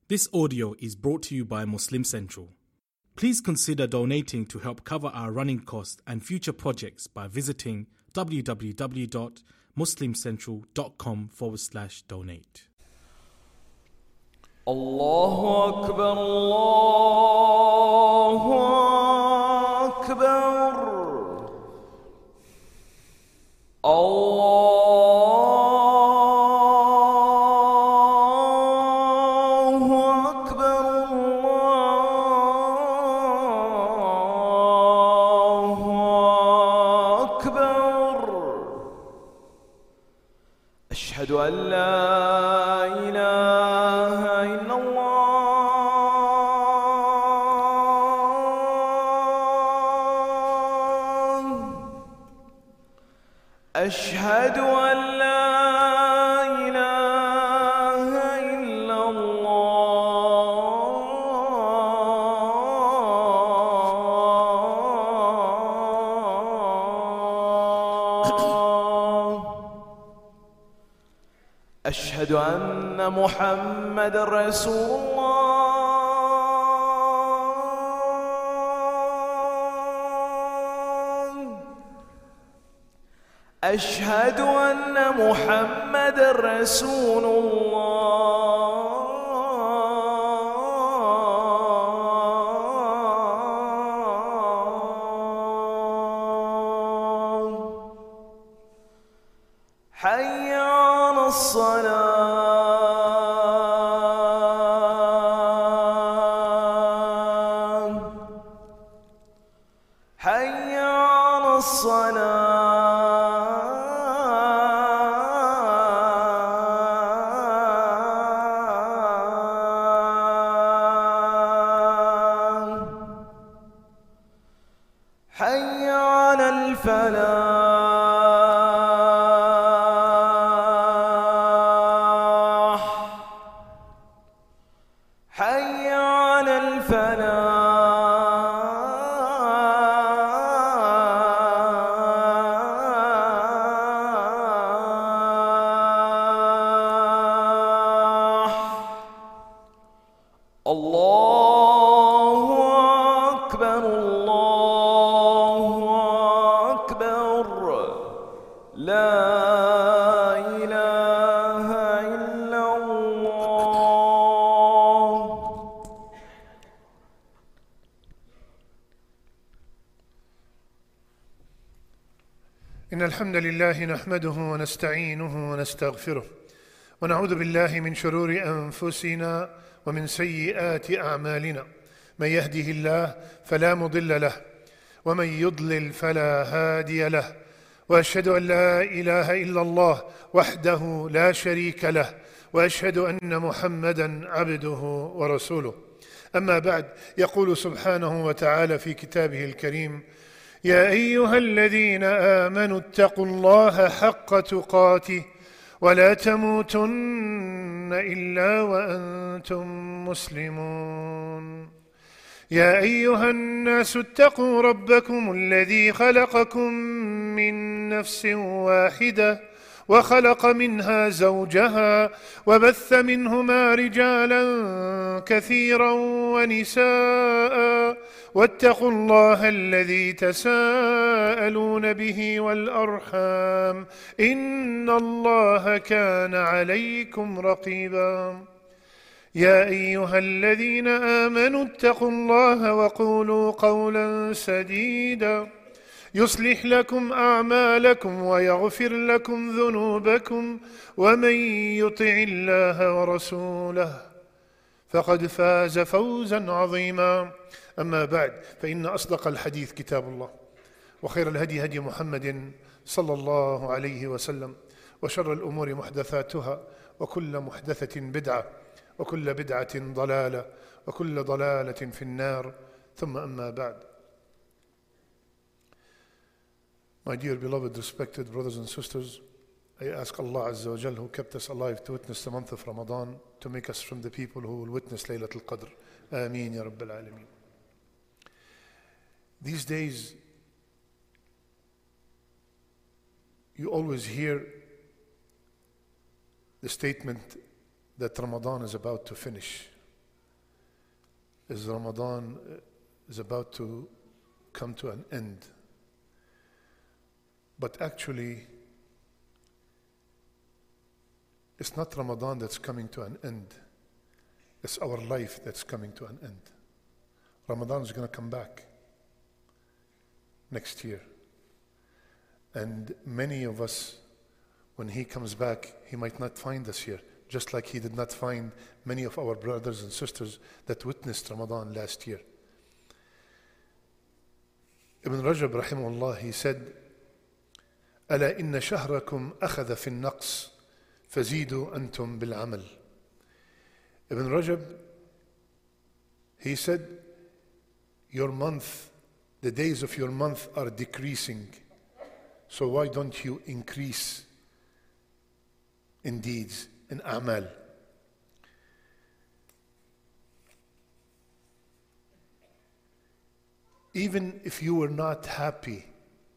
This audio is brought to you by Muslim Central. Please consider donating to help cover our running costs and future projects by visiting www.muslimcentral.com/donate. الله أكبر الله أكبر الله أكبر الله أكبر أشهد أن لا إله إلا الله أشهد أن لا إله إلا الله أشهد أن محمد رسول الله أشهد أن محمد رسول الله حي على الصلاة حي على الصلاة حي على الفلاح حي على الفلاح الله أكبر الله أكبر لا إله إلا الله. إن الحمد لله نحمده ونستعينه ونستغفره ونعوذ بالله من شرور أنفسنا ومن سيئات أعمالنا. من يهده الله فلا مضل له ومن يضلل فلا هادي له، وأشهد أن لا إله إلا الله وحده لا شريك له، وأشهد أن محمدًا عبده ورسوله. أما بعد، يقول سبحانه وتعالى في كتابه الكريم: يا أيها الذين آمنوا اتقوا الله حق تقاته ولا تموتن إلا وأنتم مسلمون. يا أيها الناس اتقوا ربكم الذي خلقكم من نفس واحدة وخلق منها زوجها وبث منهما رجالا كثيرا ونساء، واتقوا الله الذي تساءلون به والأرحام إن الله كان عليكم رقيبا. يا أيها الذين آمنوا اتقوا الله وقولوا قولا سديدا يصلح لكم أعمالكم ويغفر لكم ذنوبكم، ومن يطع الله ورسوله فقد فاز فوزا عظيما. أما بعد، فإن أصدق الحديث كتاب الله، وخير الهدي هدي محمد صلى الله عليه وسلم، وشر الأمور محدثاتها، وكل محدثة بدعة، وكل بدعة ضلالة، وكل ضلالة في النار. ثم أما بعد. My dear beloved, respected brothers and sisters, I ask Allah Azza wa Jal, who kept us alive to witness the month of Ramadan, to make us from the people who will witness Laylatul Qadr. Ameen ya Rabbil Alameen. These days, you always hear the statement that Ramadan is about to finish. is Ramadan is about to come to an end. But actually, it's not Ramadan that's coming to an end. It's our life that's coming to an end. Ramadan is going to come back next year. And many of us, when he comes back, he might not find us here, just like he did not find many of our brothers and sisters that witnessed Ramadan last year. Ibn Rajab rahimahullah, he said, ألا إن شهركم أخذ في النقص فزيدوا أنتم بالعمل. Ibn Rajab, he said, your month, the days of your month are decreasing. So why don't you increase in deeds, in a'mal? Even if you were not happy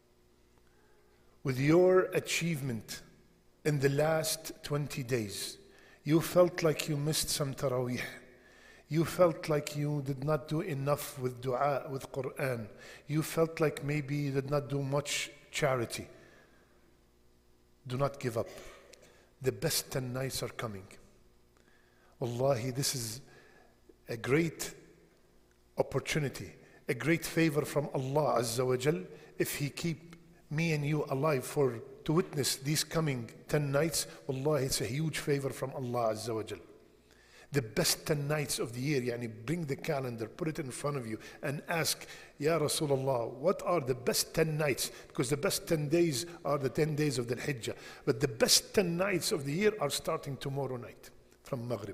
with your achievement in the last 20 days, you felt like you missed some Taraweeh, you felt like you did not do enough with dua, with Quran, you felt like maybe you did not do much charity, do not give up. The best 10 nights are coming. Wallahi, this is a great opportunity, a great favor from Allah Azza wa Jal, if He keep me and you alive to witness these coming 10 nights. Wallahi, it's a huge favor from Allah Azza wa Jal. The best 10 nights of the year, yani bring the calendar, put it in front of you and ask, Ya Rasulullah, what are the best 10 nights? Because the best 10 days are the 10 days of the Hijjah. But the best 10 nights of the year are starting tomorrow night from Maghrib.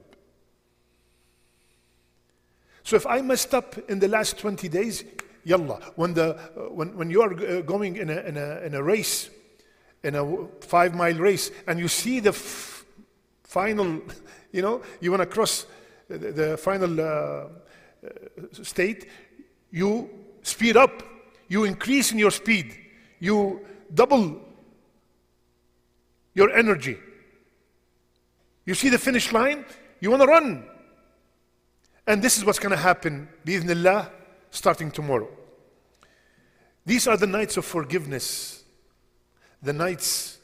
So if I messed up in the last 20 days, yallah, when you are going in a race, in a 5-mile race, and you see the final, you want to cross the final state, you speed up, you increase in your speed, you double your energy. You see the finish line, you want to run. And this is what's going to happen, bi'idhnillah, starting tomorrow. These are the nights of forgiveness, the nights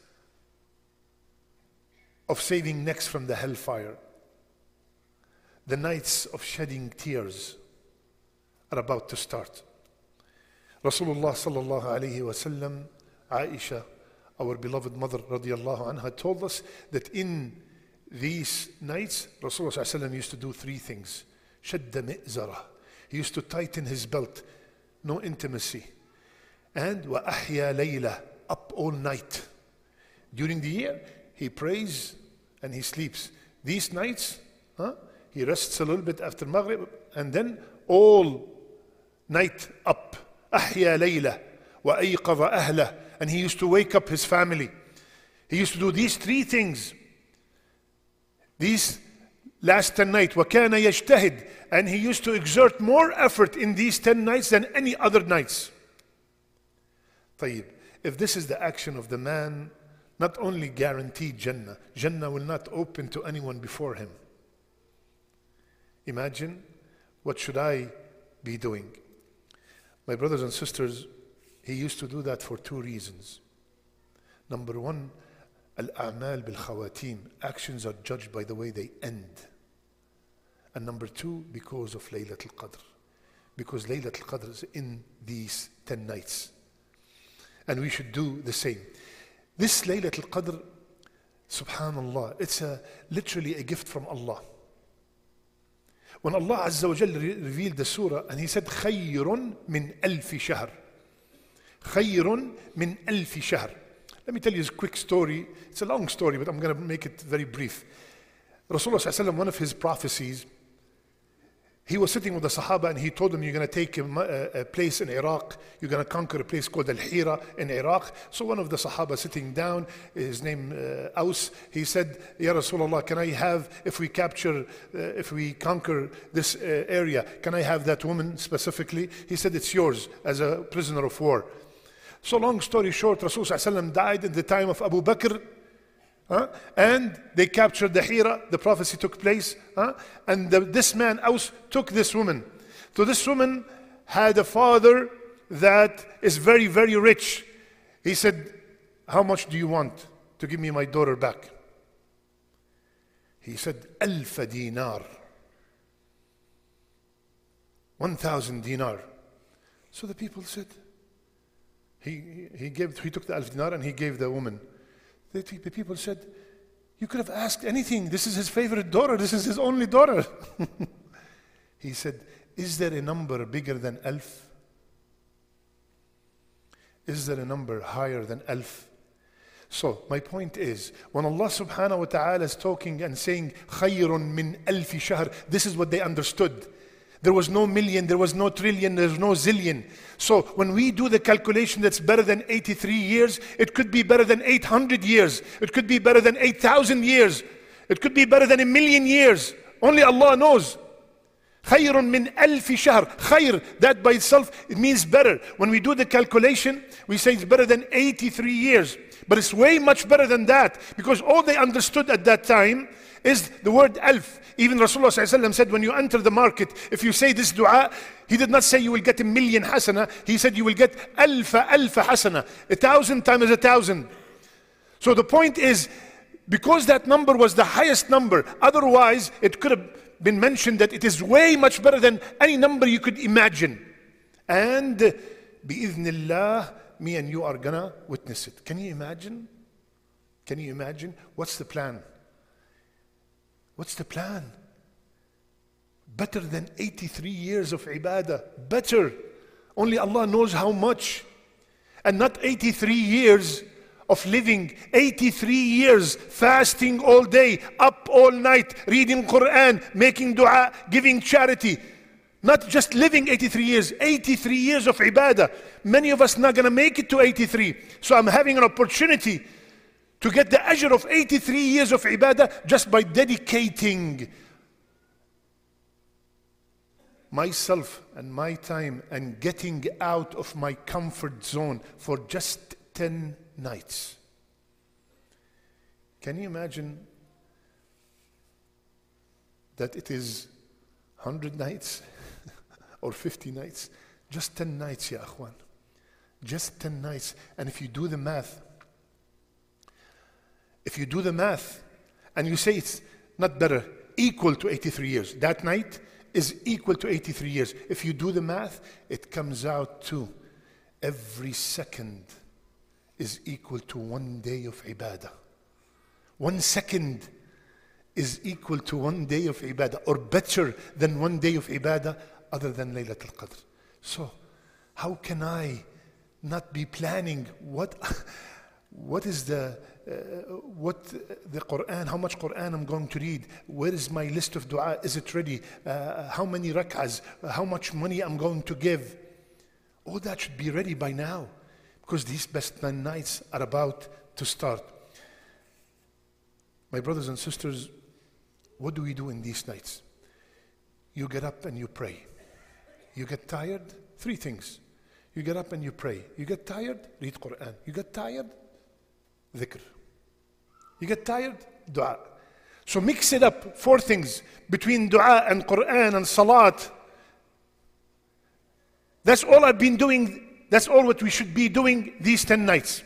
of saving necks from the hellfire, the nights of shedding tears are about to start. Rasulullah sallallahu alayhi wa sallam, Aisha, our beloved mother radiyallahu anha, told us that in these nights, Rasulullah sallallahu alayhi wa sallam used to do 3 things. Shadda mi'zara. He used to tighten his belt, no intimacy. And wa ahya layla, up all night. During the year, he prays and he sleeps. These nights, he rests a little bit after Maghrib, and then all night up. Ahya layla wa ayqadha ahla. And he used to wake up his family. He used to do these 3 things. These last 10 nights, وَكَانَ يَجْتَهِدْ, and he used to exert more effort in these 10 nights than any other nights. طيب, if this is the action of the man, not only guaranteed Jannah, Jannah will not open to anyone before him. Imagine, what should I be doing? My brothers and sisters, he used to do that for 2 reasons. Number 1, al-a'mal bil-khawatim, actions are judged by the way they end. And number 2, because of Laylatul Qadr. Because Laylatul Qadr is in these 10 nights. And we should do the same. This Laylatul Qadr, subhanallah, it's literally a gift from Allah. When Allah Azza wa Jalla revealed the surah, and He said, خَيْرٌ مِنْ أَلْفِ شَهْرٍ. خَيْرٌ مِنْ أَلْفِ شَهْرٍ. Let me tell you a quick story. It's a long story, but I'm going to make it very brief. Rasulullah sallallahu alaihi wasallam, one of his prophecies, he was sitting with the Sahaba and he told them, you're going to take a place in Iraq, you're going to conquer a place called Al-Hira in Iraq. So one of the Sahaba sitting down, his name Aus, he said, Ya Rasulullah, can I have, if we conquer this area, can I have that woman specifically? He said, it's yours as a prisoner of war. So long story short, Rasulullah died in the time of Abu Bakr, and they captured the Hira, the prophecy took place, and this man Aus took this woman, So this woman had a father that is very, very rich. He said, how much do you want to give me my daughter back? He said, 1,000 dinar. 1,000 dinar. So the people said, he took the 1,000 dinar and he gave the woman. The people said, you could have asked anything. This is his favorite daughter. This is his only daughter. He said, is there a number bigger than 1,000? Is there a number higher than 1,000? So my point is, when Allah subhanahu wa ta'ala is talking and saying, خَيْرٌ مِّنْ أَلْفِ شَهْرٍ, this is what they understood. There was no million, there was no trillion, there's no zillion. So when we do the calculation that's better than 83 years, it could be better than 800 years. It could be better than 8,000 years. It could be better than 1,000,000 years. Only Allah knows. خَيْرٌ مِّنْ أَلْفِ شَهْرٍ. Khayr, that by itself, it means better. When we do the calculation, we say it's better than 83 years. But it's way much better than that, because all they understood at that time is the word alf. Even Rasulullah ﷺ said, when you enter the market, if you say this dua, he did not say you will get 1,000,000 hasana. He said you will get alfa hasana, 1,000 times 1,000. So the point is, because that number was the highest number, otherwise it could have been mentioned that it is way much better than any number you could imagine. And bi'idhnillah, me and you are gonna witness it. Can you imagine? Can you imagine? What's the plan? What's the plan? Better than 83 years of ibadah. Better. Only Allah knows how much. And not 83 years of living, 83 years fasting all day, up all night, reading Quran, making dua, giving charity. Not just living 83 years, 83 years of ibadah. Many of us not going to make it to 83. So I'm having an opportunity to get the ajr of 83 years of ibadah just by dedicating myself and my time and getting out of my comfort zone for just 10 nights. Can you imagine that it is 100 nights or 50 nights? Just 10 nights, ya akhwan. Just 10 nights. And if you do the math, and you say it's not better, equal to 83 years, that night is equal to 83 years. If you do the math, it comes out to every second is equal to 1 day of ibadah. 1 second is equal to 1 day of ibadah, or better than 1 day of ibadah other than Laylatul Qadr. So how can I not be planning what is the Quran, how much Quran I'm going to read, where is my list of dua, is it ready, how many rak'ahs, how much money I'm going to give. All that should be ready by now, because these best 9 nights are about to start. My brothers and sisters, what do we do in these nights? You get up and you pray. You get tired, 3 things. You get up and you pray. You get tired, read Quran. You get tired, dhikr. You get tired, dua. So mix it up, 4 things between dua and Quran and salat. That's all I've been doing. That's all what we should be doing these 10 nights.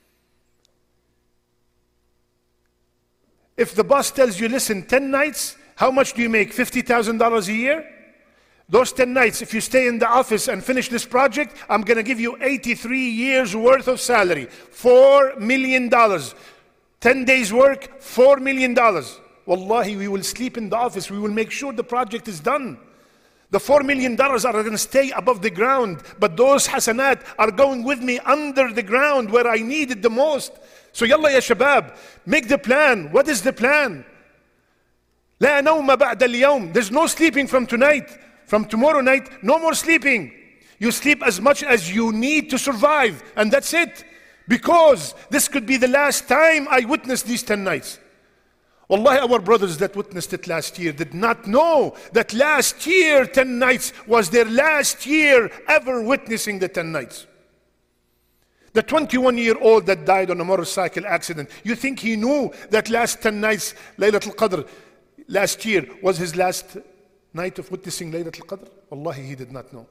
If the boss tells you, listen, 10 nights, how much do you make? $50,000 a year? Those 10 nights, if you stay in the office and finish this project, I'm going to give you 83 years worth of salary. $4 million. 10 days work, $4 million. Wallahi, we will sleep in the office. We will make sure the project is done. The $4 million are going to stay above the ground, but those hasanat are going with me under the ground where I need it the most. So yalla ya shabab, make the plan. What is the plan? لا نوم بعد اليوم. There's no sleeping from tonight. From tomorrow night, no more sleeping. You sleep as much as you need to survive, and that's it. Because this could be the last time I witness these 10 nights. Wallahi, our brothers that witnessed it last year did not know that last year 10 nights was their last year ever witnessing the 10 nights. The 21-year-old that died on a motorcycle accident, you think he knew that last 10 nights, Laylatul Qadr, last year was his last night of witnessing Laylatul Qadr? Wallahi, he did not know.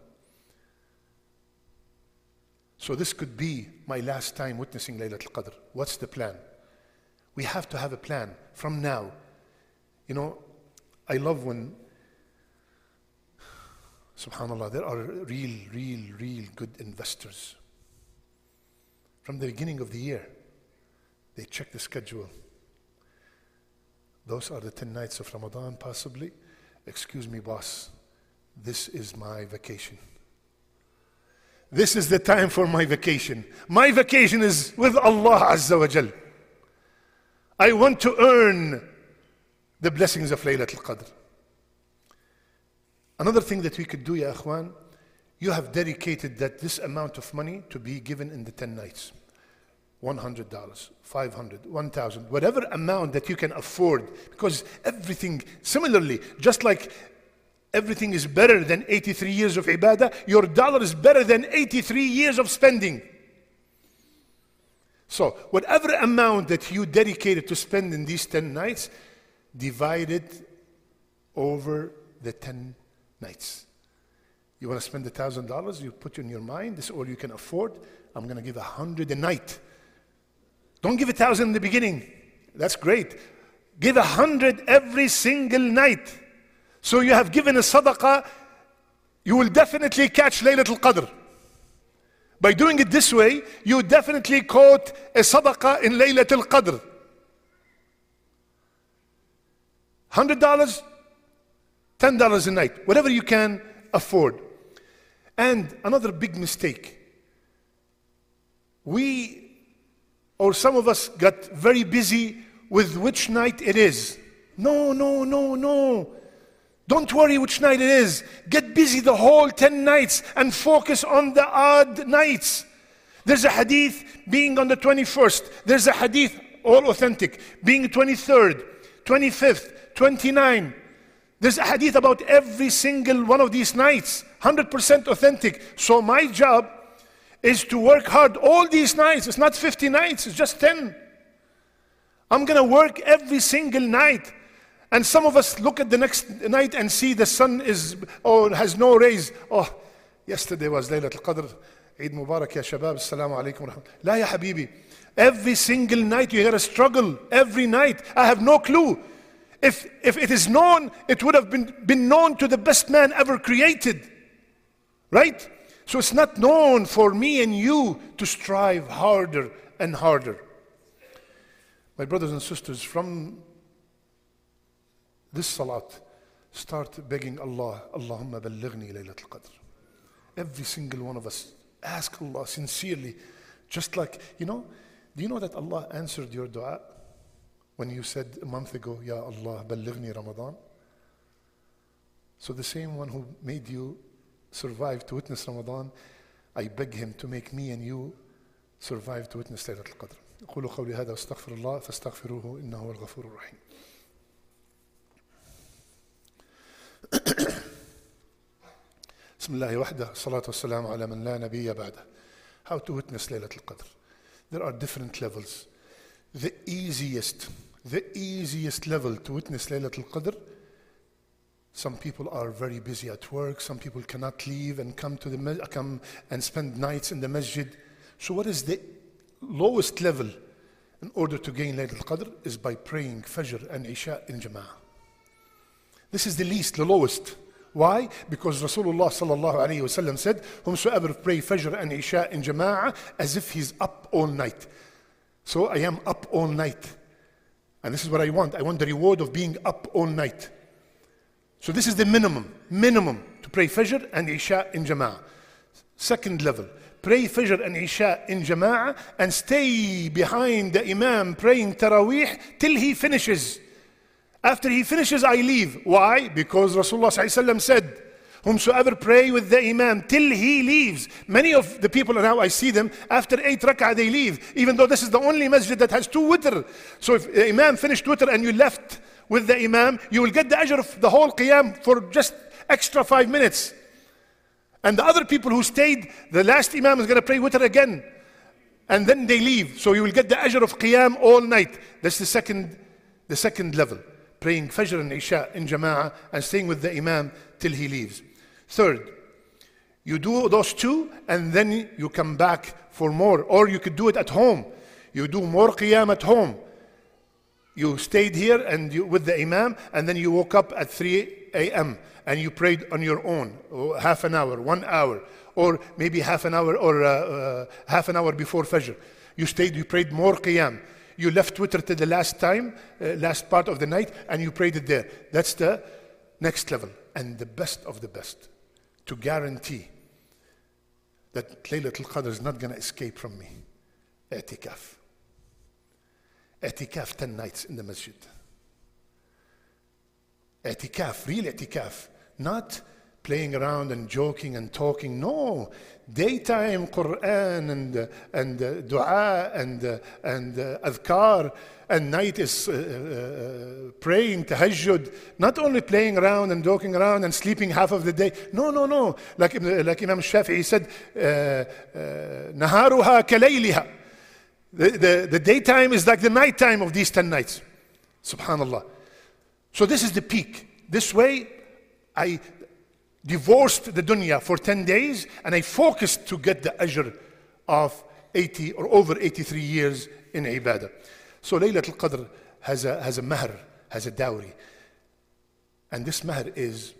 So this could be my last time witnessing Laylatul Qadr. What's the plan? We have to have a plan from now. You know, I love when, subhanAllah, there are real good investors. From the beginning of the year, they check the schedule. Those are the 10 nights of Ramadan, possibly. Excuse me, boss, this is my vacation. This is the time for my vacation. My vacation is with Allah Azza wa Jal. I want to earn the blessings of Laylatul Qadr. Another thing that we could do, ya akhwan, you have dedicated this amount of money to be given in the 10 nights. $100, $500, $1,000, whatever amount that you can afford. Because everything, similarly, just like everything is better than 83 years of ibadah, your dollar is better than 83 years of spending. So, whatever amount that you dedicated to spend in these 10 nights, divide it over the 10 nights. You want to spend $1,000, you put in your mind, this is all you can afford. I'm going to give 100 a night. Don't give 1,000 in the beginning. That's great. Give 100 every single night. So you have given a sadaqah, you will definitely catch Laylatul Qadr. By doing it this way, you definitely caught a sadaqah in Laylatul Qadr. $100, $10 a night, whatever you can afford. And another big mistake. Some of us got very busy with which night it is. No. Don't worry which night it is. Get busy the whole 10 nights and focus on the odd nights. There's a hadith being on the 21st. There's a hadith, all authentic, being 23rd, 25th, 29th. There's a hadith about every single one of these nights, 100% authentic. So my job is to work hard all these nights. It's not 50 nights, it's just 10. I'm going to work every single night. And some of us look at the next night and see the sun has no rays. Oh, yesterday was Laylatul Qadr. Eid Mubarak ya shabab. Assalamu alaikum wa rahmatullah. La ya habibi. Every single night you gotta struggle. Every night. I have no clue. If it is known, it would have been known to the best man ever created. Right? So it's not known for me and you to strive harder and harder. My brothers and sisters, from this salat, start begging Allah, Allahumma ballighni Laylatul Qadr. Every single one of us, ask Allah sincerely. Just like, do you know that Allah answered your dua when you said a month ago, Ya Allah, ballighni Ramadan? So the same one who made you survive to witness Ramadan, I beg him to make me and you survive to witness Laylatul Qadr. أقول قولي هذا واستغفر الله فاستغفروه إنه هو الغفور الرحيم. بسم الله وحده الصلاة والسلام على من لا نبي بعده. How to witness Laylatul Qadr. There are different levels. The easiest level to witness Laylatul Qadr, some people are very busy at work, some people cannot leave and come and spend nights in the masjid. So what is the lowest level in order to gain Laylatul Qadr is by praying Fajr and Isha in Jama'ah. This is the lowest. Why? Because Rasulullah sallallahu alayhi wasallam said, whomsoever pray Fajr and Isha in Jama'ah as if he's up all night. So I am up all night. And this is what I want. I want the reward of being up all night. So this is the minimum to pray Fajr and Isha in Jama'ah. Second level, pray Fajr and Isha in Jama'ah and stay behind the Imam praying Taraweeh till he finishes. After he finishes, I leave. Why? Because Rasulullah ﷺ said, whomsoever pray with the Imam till he leaves. Many of the people now, I see them, after 8 rak'ah they leave, even though this is the only masjid that has 2 witr. So if the Imam finished witr and you left with the Imam, you will get the ajr of the whole qiyam for just extra 5 minutes. And the other people who stayed, the last Imam is going to pray witr again. And then they leave. So you will get the ajr of qiyam all night. That's the second level. praying Fajr and Isha in Jama'ah and staying with the Imam till he leaves. Third, you do those two and then you come back for more. Or you could do it at home. You do more Qiyam at home. You stayed here and with the Imam, and then you woke up at 3 a.m. and you prayed on your own, half an hour, 1 hour, or maybe half an hour or half an hour before Fajr. You stayed, you prayed more Qiyam. You left Twitter to the last time, last part of the night, and you prayed it there. That's the next level. And the best of the best, to guarantee that Laylatul Qadr is not going to escape from me. I'tikaf. I'tikaf 10 nights in the masjid. I'tikaf, real i'tikaf. Not playing around and joking and talking. No. Daytime Quran and dua and adhkar, and night is praying, tahajjud. Not only playing around and joking around and sleeping half of the day. No. Like Imam Shafi'i said, naharuha kalayliha. The daytime is like the nighttime of these 10 nights. Subhanallah. So this is the peak. This way, I divorced the dunya for 10 days and I focused to get the ajr of 80 or over 83 years in ibadah. So Laylatul Qadr has a mahr, has a dowry. And this mahr is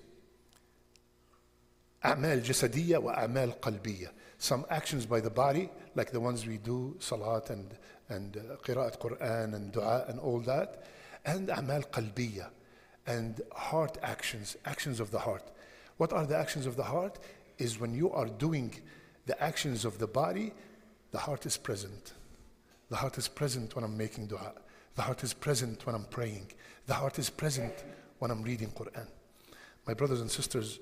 a'mal jasadiyya wa a'mal qalbiyya. Some actions by the body, like the ones we do, salat and qira'at Quran and dua and all that, and a'mal qalbiyya, and heart actions, actions of the heart. What are the actions of the heart? Is when you are doing the actions of the body, the heart is present. The heart is present when I'm making dua. The heart is present when I'm praying. The heart is present when I'm reading Quran. My brothers and sisters,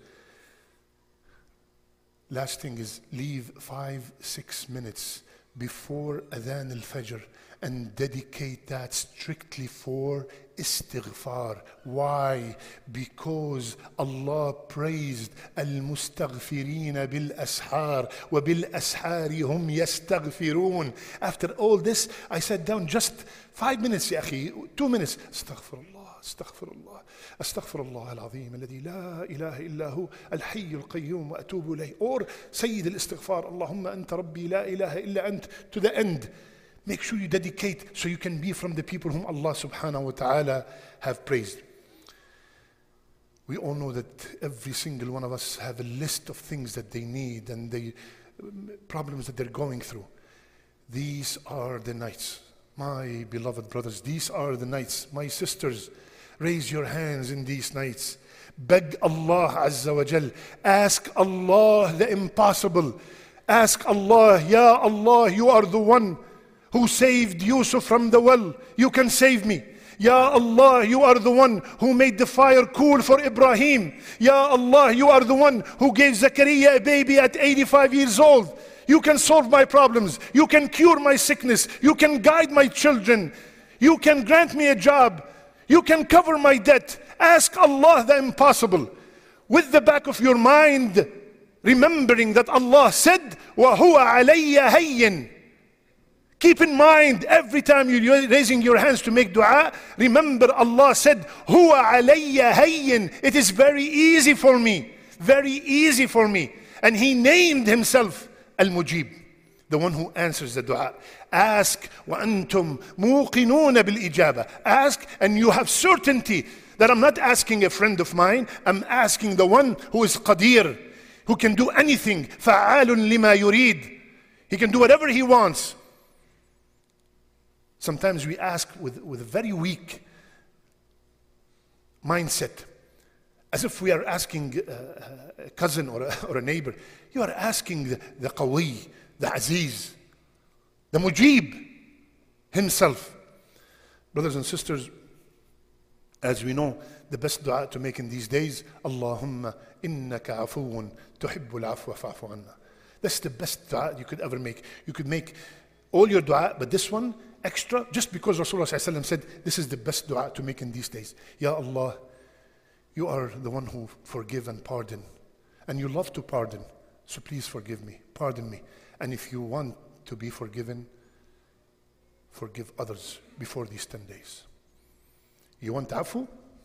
last thing is leave 5-6 minutes before Adhan al-Fajr and dedicate that strictly for istighfar. Why? Because Allah praised al-mustaghfirina bil-ashar wa bil-ashari hum yastaghfirun. After all this, I sat down just 5 minutes, ya akhi, 2 minutes. Astaghfirullah, astaghfirullah, astaghfirullah al-azim alladhi la ilaha illa hu al-hayy al-qayyum wa atubu ilayh. Or Sayyid al-istighfar, Allahumma anta rabbi la ilaha illa ant, to the end. Make sure you dedicate so you can be from the people whom Allah subhanahu wa ta'ala have praised. We all know that every single one of us have a list of things that they need and the problems that they're going through. These are the nights. My beloved brothers, these are the nights. My sisters, raise your hands in these nights. Beg Allah Azza wa Jal. Ask Allah the impossible. Ask Allah, Ya Allah, you are the one who saved Yusuf from the well. You can save me. Ya Allah, you are the one who made the fire cool for Ibrahim. Ya Allah, you are the one who gave Zakaria a baby at 85 years old. You can solve my problems. You can cure my sickness. You can guide my children. You can grant me a job. You can cover my debt. Ask Allah the impossible. With the back of your mind, remembering that Allah said, وَهُوَ عَلَيَّ هَيٍّ. Keep in mind, every time you're raising your hands to make dua, remember Allah said, Huwa alayya hayyin. It is very easy for me. Very easy for me. And He named Himself Al-Mujib, the one who answers the dua. Ask, وَأَنْتُمْ مُوقِنُونَ بِالْإِجَابَةِ. Ask, and you have certainty that I'm not asking a friend of mine. I'm asking the one who is Qadir, who can do anything. فَعَالٌ لِمَا يُرِيد. He can do whatever He wants. Sometimes we ask with a very weak mindset, as if we are asking a cousin or a neighbor. You are asking the Qawi, the Aziz, the Mujib Himself. Brothers and sisters, as we know, the best dua to make in these days, Allahumma innaka afuun tuhibbul afwa fa'fu anna. That's the best dua you could ever make. You could make all your dua, but this one extra, just because Rasulullah ﷺ said this is the best dua to make in these days. Ya Allah, you are the one who forgive and pardon, and you love to pardon, so please forgive me, pardon me. And if you want to be forgiven, forgive others before these 10 days. You want afu?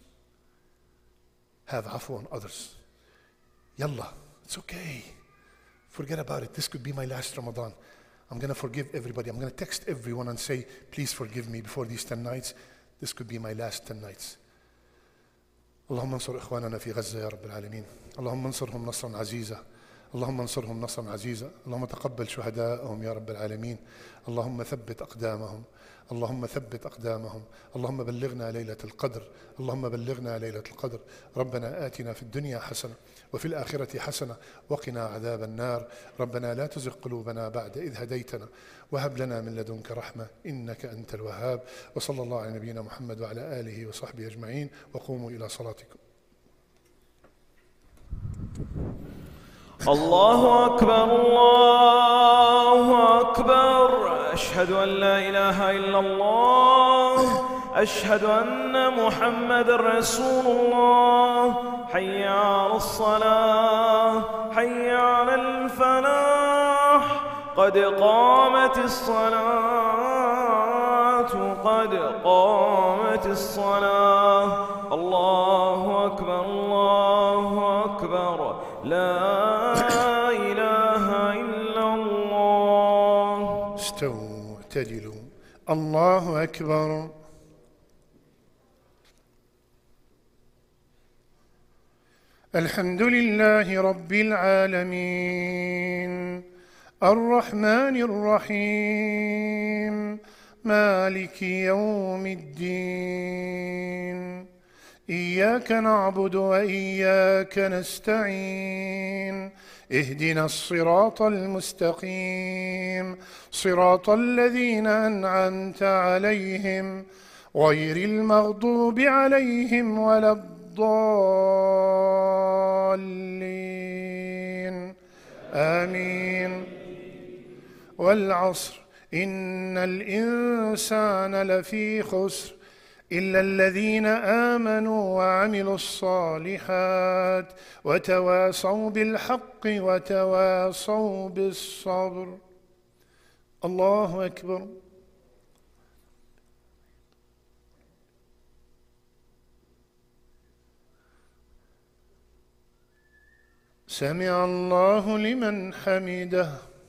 have afu on others. Yalla, it's okay. Forget about it. This could be my last Ramadan. I'm going to forgive everybody. I'm going to text everyone and say, please forgive me before these 10 nights. This could be my last 10 nights. اللهم انصر إخواننا في غزة يا رب العالمين. اللهم انصرهم نصرا عزيزا. اللهم انصرهم نصرا عزيزا. اللهم تقبل شهداءهم يا رب العالمين. اللهم ثبت أقدامهم. اللهم ثبت أقدامهم. اللهم بلغنا ليلة القدر. اللهم بلغنا ليلة القدر. ربنا آتنا في الدنيا حسنة وفي الآخرة حسنة وقنا عذاب النار. ربنا لا تزغ قلوبنا بعد إذ هديتنا وهب لنا من لدنك رحمة إنك أنت الوهاب. وصلى الله على نبينا محمد وعلى آله وصحبه أجمعين وقوموا إلى صلاتكم. الله أكبر الله أكبر. أشهد أن لا إله إلا الله. أشهد أن محمد رسول الله. حي على الصلاة حي على الفلاح. قد قامت الصلاة قد قامت الصلاة. الله أكبر الله أكبر. لا إله إلا الله. استووا اعتدلوا. الله أكبر. الحمد لله رب العالمين الرحمن الرحيم مالك يوم الدين. إياك نعبد وإياك نستعين. اهدنا الصراط المستقيم صراط الذين أنعمت عليهم غير المغضوب عليهم ولا الضالين. آمين. والعصر إن الإنسان لفي خسر إلا الذين آمنوا وعملوا الصالحات وتواصوا بالحق وتواصوا بالصبر. الله أكبر. سمع الله لمن حمده.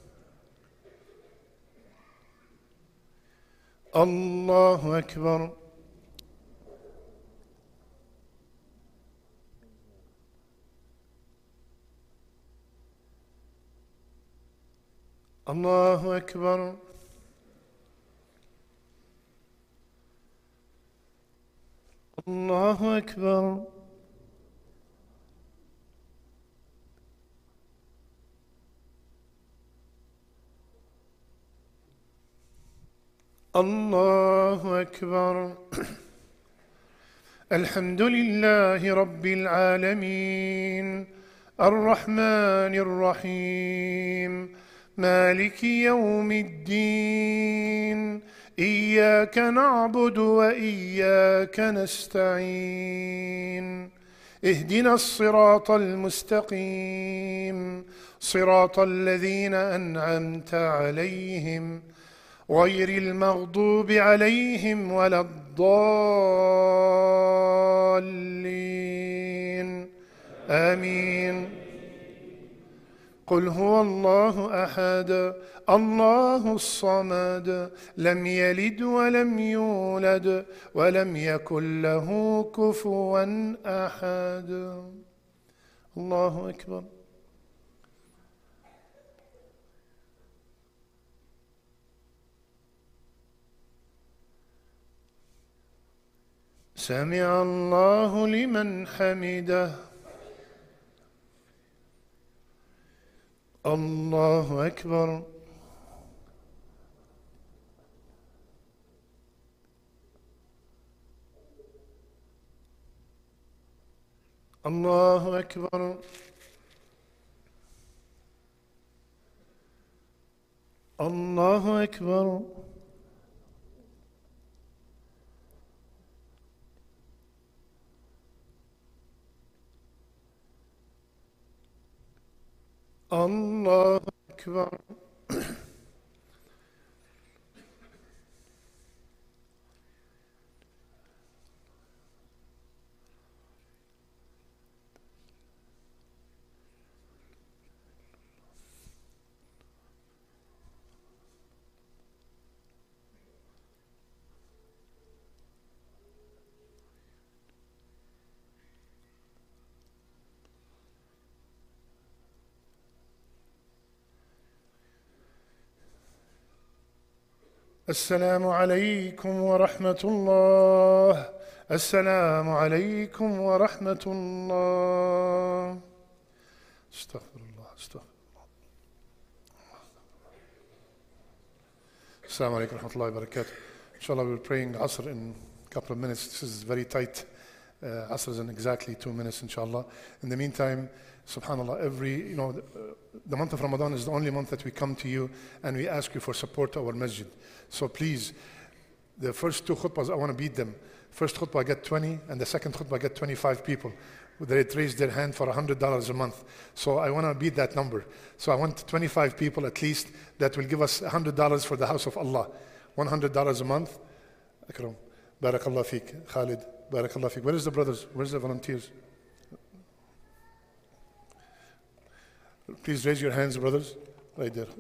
الله أكبر. الله أكبر. الله أكبر. الله أكبر. الحمد لله رب العالمين الرحمن الرحيم مالك يوم الدين. إياك نعبد وإياك نستعين. اهدنا الصراط المستقيم صراط الذين أنعمت عليهم غير المغضوب عليهم ولا الضالين. آمين. قل هو الله أحد الله الصمد لم يلد ولم يولد ولم يكن له كفوا أحد. الله أكبر. سمع الله لمن حمده. الله أكبر. الله أكبر. الله أكبر. الله أكبر. السلام عليكم ورحمة الله. السلام عليكم ورحمة الله. استغفر الله. استغفر الله. Assalamu alaikum wa rahmatullahi wa barakatuh. Inshallah, we're praying Asr in a couple of minutes. This is very tight. Asr is in exactly 2 minutes, inshallah. In the meantime, subhanallah, the month of Ramadan is the only month that we come to you and we ask you for support to our masjid. So please, the first 2 khutbahs, I want to beat them. First khutbah, I get 20, and the second khutbah, I get 25 people. They raised their hand for $100 a month. So I want to beat that number. So I want 25 people at least that will give us $100 for the house of Allah. $100 a month. Akram, barakallah feek. Khalid, barakallah feek. Where is the brothers? Where's the volunteers? Please raise your hands, brothers. Right there.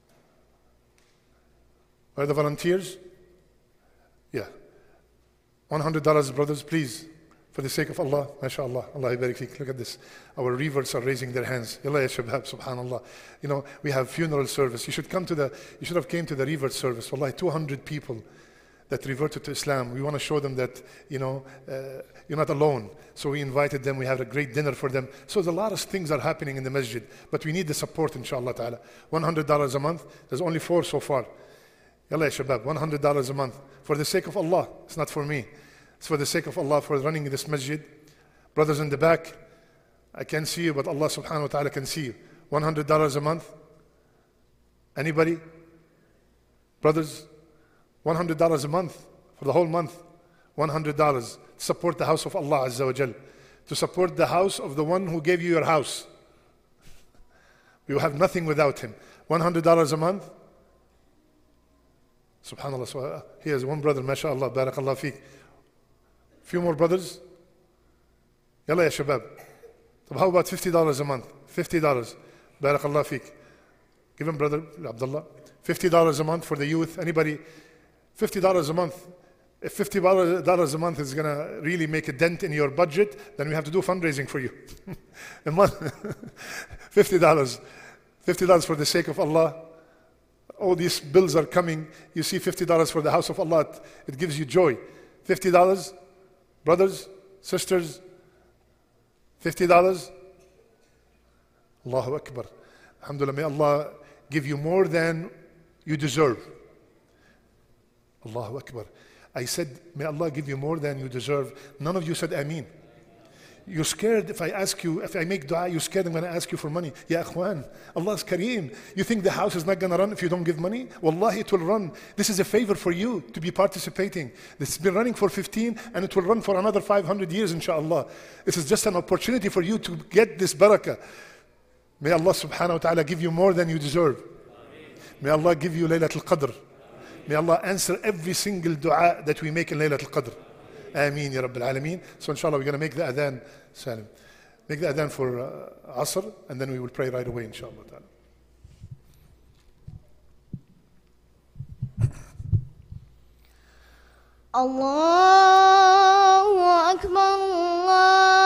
Where are the volunteers? Yeah. $100, brothers, please. For the sake of Allah, mashallah, Allah barik feek. Look at this. Our reverts are raising their hands. Yalla ya shabab, subhanallah. We have funeral service. You should have came to the revert service. Wallahi, 200 people that reverted to Islam. We want to show them that, you're not alone. So we invited them. We had a great dinner for them. So there's a lot of things are happening in the masjid. But we need the support, inshallah ta'ala. $100 a month. There's only 4 so far. Yalla ya shabab, $100 a month. For the sake of Allah. It's not for me. It's for the sake of Allah, for running this masjid. Brothers in the back, I can't see you, but Allah subhanahu wa ta'ala can see you. $100 a month. Anybody? Brothers, $100 a month for the whole month. $100. Support the house of Allah Azza wa Jal. To support the house of the one who gave you your house. You have nothing without him. $100 a month. Subhanallah. So here's one brother, mashallah, barakallah feek. Few more brothers. Yalla ya shabab. So how about $50 a month? $50. Barakallah feek. Give him brother Abdullah. $50 a month for the youth. Anybody? $50 a month. If $50 a month is going to really make a dent in your budget, then we have to do fundraising for you. A month. $50. $50 for the sake of Allah. All these bills are coming. You see $50 for the house of Allah. It gives you joy. $50. Brothers, sisters, $50. Allahu Akbar. Alhamdulillah, may Allah give you more than you deserve. Allahu Akbar. I said, may Allah give you more than you deserve. None of you said Ameen. You're scared if I make dua, you're scared I'm going to ask you for money. Ya akhwan, Allah is Kareem. You think the house is not going to run if you don't give money? Wallahi, it will run. This is a favor for you to be participating. This has been running for 15 and it will run for another 500 years, inshallah. This is just an opportunity for you to get this barakah. May Allah subhanahu wa ta'ala give you more than you deserve. May Allah give you Laylatul Qadr. May Allah answer every single dua that we make in Laylatul Qadr. Ameen ya Rabbil Alameen. So inshallah we're going to make the adhan, Salim. Make the adhan for Asr and then we will pray right away, inshallah ta'ala. Allahu Akbar, Allah.